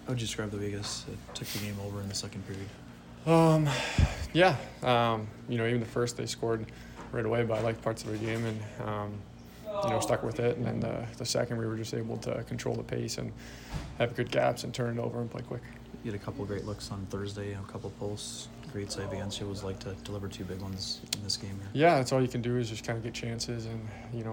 How would you describe the way you guys took the game over in the second period? Yeah, even the first they scored right away, but I liked parts of the game and, stuck with it. And then the second we were just able to control the pace and have good gaps and turn it over and play quick. You had a couple of great looks on Thursday, a couple of posts, great save against you. What was it like to deliver two big ones in this game here? Yeah, that's all you can do is just kind of get chances and,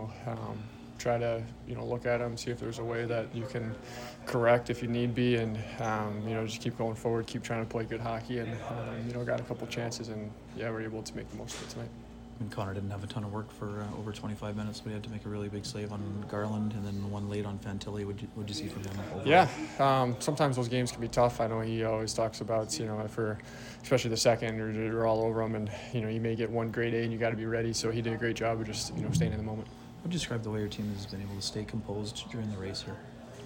try to, look at them, see if there's a way that you can correct if you need be and, just keep going forward, keep trying to play good hockey and, got a couple chances and, we're able to make the most of it tonight. I mean, Connor didn't have a ton of work for over 25 minutes, but he had to make a really big save on Garland and then one late on Fantilli. What'd you see from him overall? Yeah, sometimes those games can be tough. I know he always talks about, for especially the second, you're all over him and, you may get one great A and you got to be ready. So he did a great job of just, staying in the moment. Would you describe the way your team has been able to stay composed during the race here?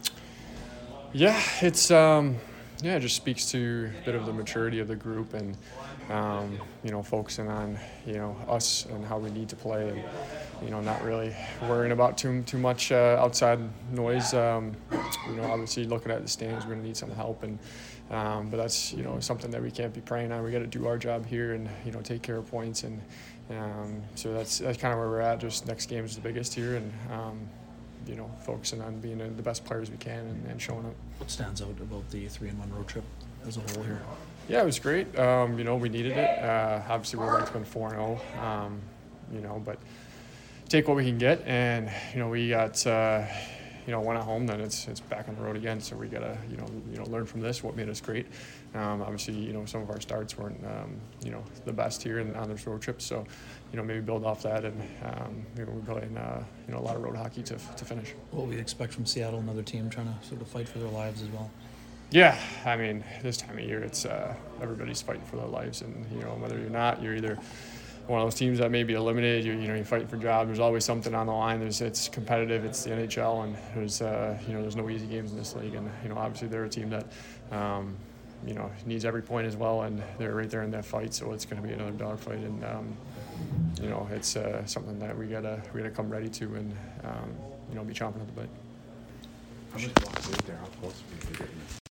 Yeah, it's it just speaks to a bit of the maturity of the group and focusing on us and how we need to play and not really worrying about too much outside noise. Obviously looking at the standings, we're going to need some help and but that's something that we can't be preying on. We got to do our job here and take care of points and so that's kind of where we're at. Just next game is the biggest here and focusing on being the best players we can and showing up. What stands out about the 3-1 road trip as a whole here? Yeah, it was great. We needed it. Obviously, we're like to win 4-0, but take what we can get. And, we got, one at home, then it's back on the road again. So we got to, learn from this, what made us great. Obviously, some of our starts weren't, the best here on this road trip. So, maybe build off that and, we're playing, a lot of road hockey to finish. What we expect from Seattle, another team trying to sort of fight for their lives as well? Yeah, I mean, this time of year, it's everybody's fighting for their lives, and whether you're not, you're either one of those teams that may be eliminated. You're fighting for jobs. There's always something on the line. It's competitive. It's the NHL, and there's no easy games in this league. And obviously they're a team that needs every point as well, and they're right there in that fight. So it's going to be another dogfight, and it's something that we gotta come ready to, and be chomping at the bite. How much block is there? How close are we getting?